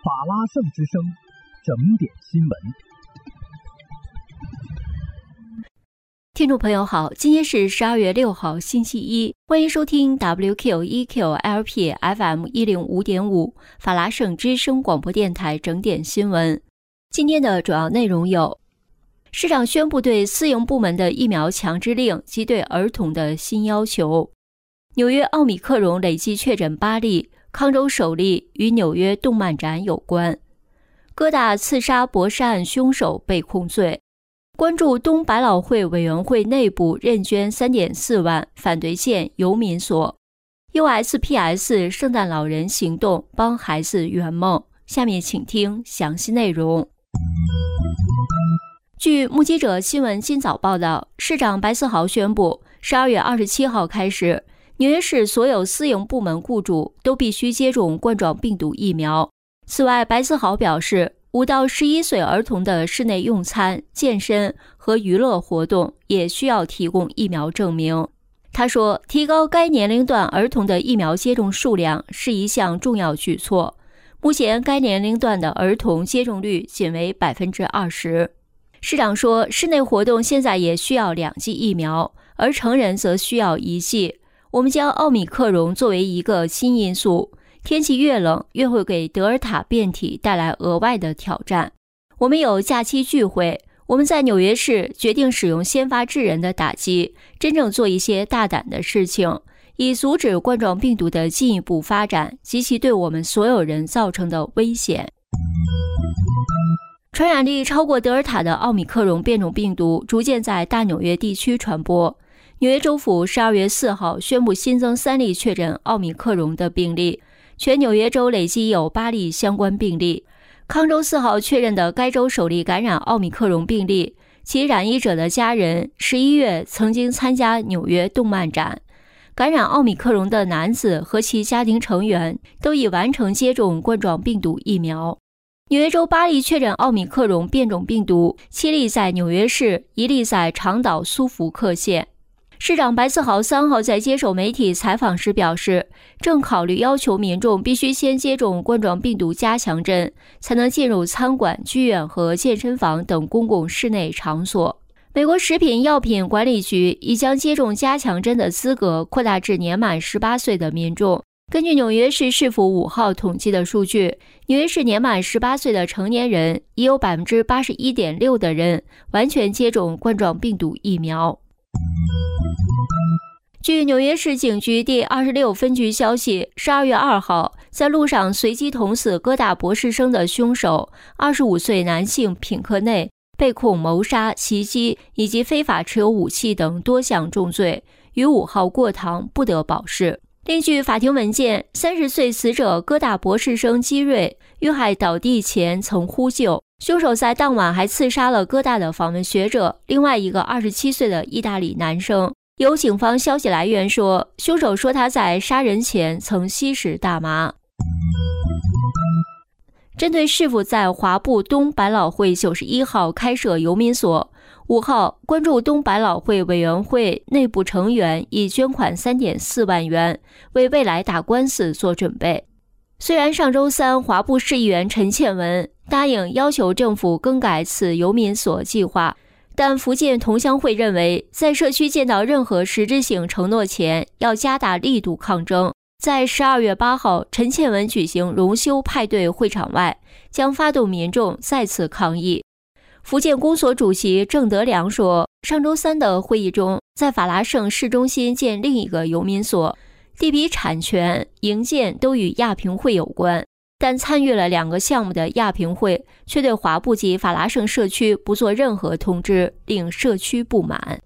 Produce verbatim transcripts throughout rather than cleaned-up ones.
法拉盛之声，整点新闻。 听众朋友好，今天是十二月六号星期一，欢迎收听 W Q E Q L P F M 一零五点五 法拉盛之声广播电台整点新闻。今天的主要内容有：市长宣布对私营部门的疫苗强制令及对儿童的新要求；纽约奥米克戎累计确诊八例，康州首例与纽约动漫展有关；哥大刺杀博士案凶手被控罪；关注东百老汇委员会内部认捐 三点四万反对建游民所； U S P S 圣诞老人行动帮孩子圆梦。下面请听详细内容。据目击者新闻今早报道，市长白思豪宣布，十二月二十七号开始，纽约市所有私营部门雇主都必须接种冠状病毒疫苗。此外，白思豪表示，五到十一岁儿童的室内用餐、健身和娱乐活动也需要提供疫苗证明。他说，提高该年龄段儿童的疫苗接种数量是一项重要举措。目前该年龄段的儿童接种率仅为 百分之二十。 市长说，室内活动现在也需要两剂疫苗，而成人则需要一剂。我们将奥米克戎作为一个新因素，天气越冷越会给德尔塔变体带来额外的挑战。我们有假期聚会，我们在纽约市决定使用先发制人的打击，真正做一些大胆的事情，以阻止冠状病毒的进一步发展及其对我们所有人造成的危险。传染力超过德尔塔的奥米克戎变种病毒逐渐在大纽约地区传播。纽约州府十二月四号宣布新增三例确诊奥米克戎的病例，全纽约州累计有八例相关病例。康州四号确认的该州首例感染奥米克戎病例，其染疫者的家人十一月曾经参加纽约动漫展。感染奥米克戎的男子和其家庭成员都已完成接种冠状病毒疫苗。纽约州八例确诊奥米克戎变种病毒，七例在纽约市，一例在长岛苏福克县。市长白思豪三号在接受媒体采访时表示，正考虑要求民众必须先接种冠状病毒加强针，才能进入餐馆、剧院和健身房等公共室内场所。美国食品药品管理局已将接种加强针的资格扩大至年满十八岁的民众。根据纽约市市府五号统计的数据，纽约市年满十八岁的成年人已有 百分之八十一点六 的人完全接种冠状病毒疫苗。据纽约市警局第二十六分局消息，十二月二号，在路上随机捅死哥大博士生的凶手二十五岁男性品克内被控谋杀、袭击以及非法持有武器等多项重罪，于五号过堂，不得保释。另据法庭文件，三十岁死者哥大博士生基瑞遇害倒地前曾呼救，凶手在当晚还刺杀了哥大的访问学者，另外一个二十七岁的意大利男生。有警方消息来源说，凶手说他在杀人前曾吸食大麻。针对是否在华埠东百老汇九十一号开设游民所，五号关注东百老汇委员会内部成员已捐款 三点四万元，为未来打官司做准备。虽然上周三华埠市议员陈倩文答应要求政府更改此游民所计划，但福建同乡会认为，在社区见到任何实质性承诺前，要加大力度抗争。在十二月八号，陈倩文举行荣休派对会场外，将发动民众再次抗议。福建公所主席郑德良说，上周三的会议中，在法拉盛市中心建另一个游民所，地皮产权、营建都与亚平会有关，但参与了两个项目的亚平会却对华埠及法拉盛社区不做任何通知，令社区不满。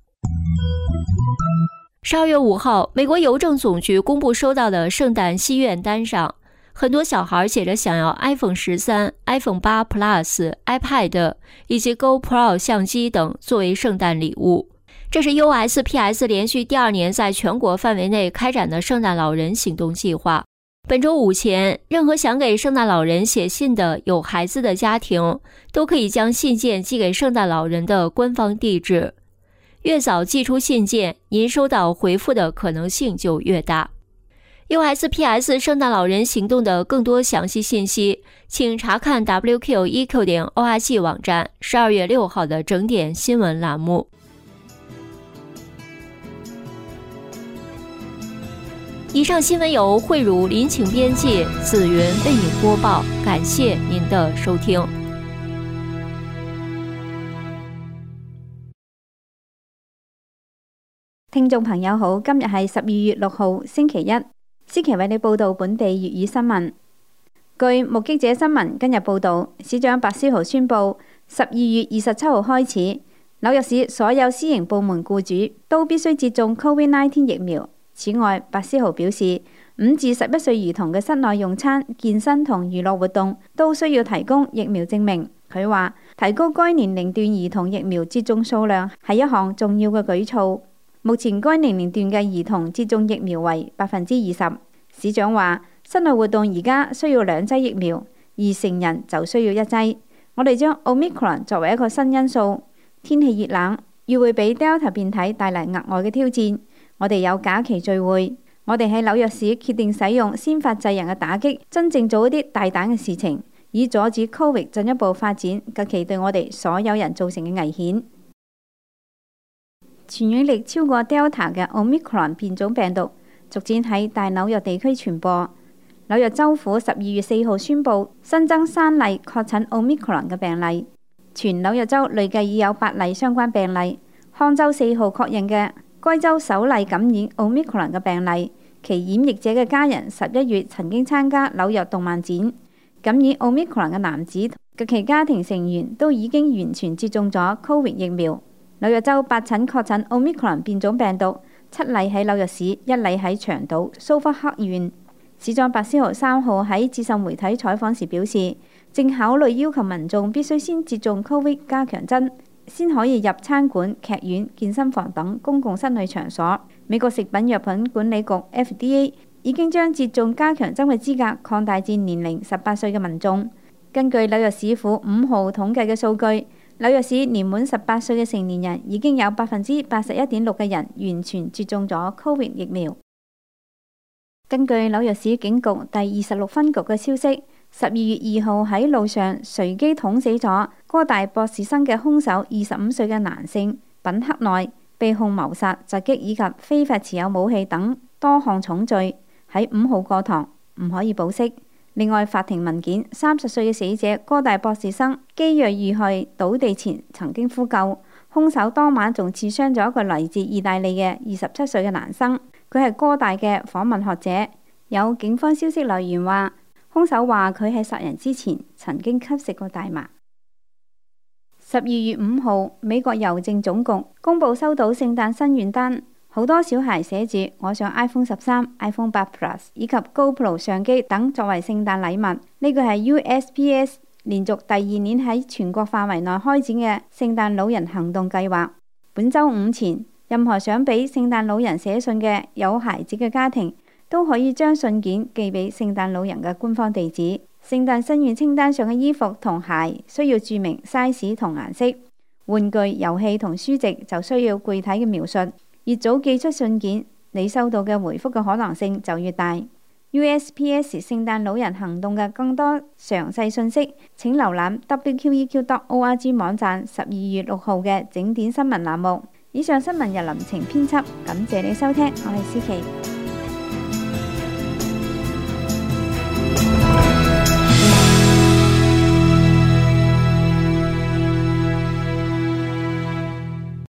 十二月五号，美国邮政总局公布收到的圣诞心愿单上，很多小孩写着想要 iPhone 十三、iPhone 八 Plus、iPad 以及 GoPro 相机等作为圣诞礼物。这是 U S P S 连续第二年在全国范围内开展的圣诞老人行动计划。本周五前，任何想给圣诞老人写信的有孩子的家庭，都可以将信件寄给圣诞老人的官方地址。越早寄出信件，您收到回复的可能性就越大。 U S P S 圣诞老人行动的更多详细信息，请查看 W Q E Q 点 O R G 网站十二月六号的整点新闻栏目。以上新闻由慧茹林请编辑，子云为您播报，感谢您的收听。 聽眾朋友好，今日係十二月六號星期一，思琪為你報道本地粵語新聞。據目擊者新聞今日報導，市長白思豪宣布，十二月二十七號開始，紐約市所有私營部門僱主都必須接種 Covid 十九 疫苗。此外，白思豪表示，五至十一歲兒童嘅室內用餐、健身同娛樂活動都需要提供疫苗證明。佢話，提高該年齡段兒童疫苗接種數量係一項重要嘅舉措。目前該年齡段嘅兒童接種疫苗為百分之二十。市長話，室內活動而家需要兩劑疫苗，而成人就需要一劑。我哋將 Omicron 作為一個新因素，天氣熱冷，預會俾 Delta 變體帶嚟額外嘅挑戰。我哋有假期聚會，我哋喺紐約市決定使用先發制人嘅打擊，真正做一啲大膽嘅事情，以阻止 Covid 進一步發展，及其對我哋所有人造成嘅危險。傳染力超過 Delta 嘅 Omicron 變種病毒逐漸喺大紐約地區傳播。紐約州府十二月四號宣布新增三例確診 Omicron 嘅病例，全紐約州累計已有八例相關病例。康州四號確認嘅該州首例感染 Omicron 嘅病例，其染疫者嘅家人十一月曾經參加紐約動漫展。感染 Omicron 嘅男子及其家庭成員都已經完全接種咗 Covid 疫苗。紐約州八診確診 Omicron 變種病毒，七例喺紐約市，一例喺長島蘇福克縣。市長白思豪三號喺接受媒體採訪時表示，正考慮要求民眾必須先接種 Covid 加強針，先可以入餐館、劇院、健身房等公共室內場所。美國食品藥品管理局 F D A 已經將接種加強針嘅資格擴大至年齡十八歲嘅民眾。根據紐約市府五號統計嘅數據，紐約市年滿十八歲嘅成年人已經有百分之八十一點六嘅人完全接種咗 Covid 疫苗。根據紐約市警局第二十六分局嘅消息，十二月二號喺路上隨機捅死咗哥大博士生嘅兇手二十五歲嘅男性品克內，被控謀殺、襲擊以及非法持有武器等多項重罪，喺五號過堂，唔可以保釋。另外，法庭文件，三十歲嘅死者哥大博士生基約遇害倒地前曾經呼救，兇手當晚仲刺傷咗一個嚟自意大利嘅二十七歲嘅男生，佢係哥大嘅訪問學者。有警方消息來源話，兇手話佢喺殺人之前曾經吸食過大麻。十二月五號，美國郵政總局公佈收到聖誕新願單。好多小孩寫住我想 iPhone 十三、iPhone 八 Plus 以及 GoPro 相機等作為聖誕禮物。呢個係 U S P S 連續第二年喺全國範圍內開展嘅聖誕老人行動計劃。本週五前，任何想俾聖誕老人寫信嘅有孩子嘅家庭都可以將信件寄俾聖誕老人嘅官方地址。聖誕新願清單上嘅衣服同鞋需要註明 size 同顏色，玩具、遊戲同書籍就需要具體嘅描述。越早寄出信件，你收到嘅回覆嘅可能性就越大。U S P S 聖誕老人行動嘅更多詳細信息，請瀏覽 W Q E Q dot O R G 網站十二月六號嘅整點新聞欄目。以上新聞由林晴編輯，感謝你收聽，我係思琪。